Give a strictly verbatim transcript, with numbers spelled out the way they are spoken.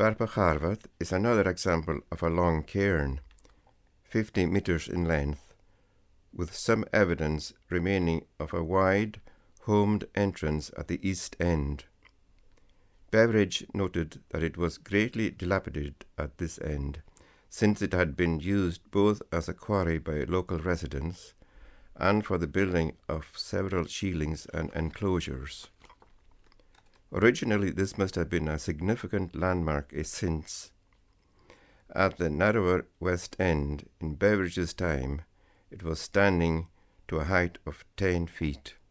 Barpacharvat is another example of a long cairn, fifty metres in length, with some evidence remaining of a wide, homed entrance at the east end. Beveridge noted that it was greatly dilapidated at this end, since it had been used both as a quarry by local residents and for the building of several shielings and enclosures. Originally, this must have been a significant landmark since, at the narrower west end, in Beveridge's time, it was standing to a height of ten feet.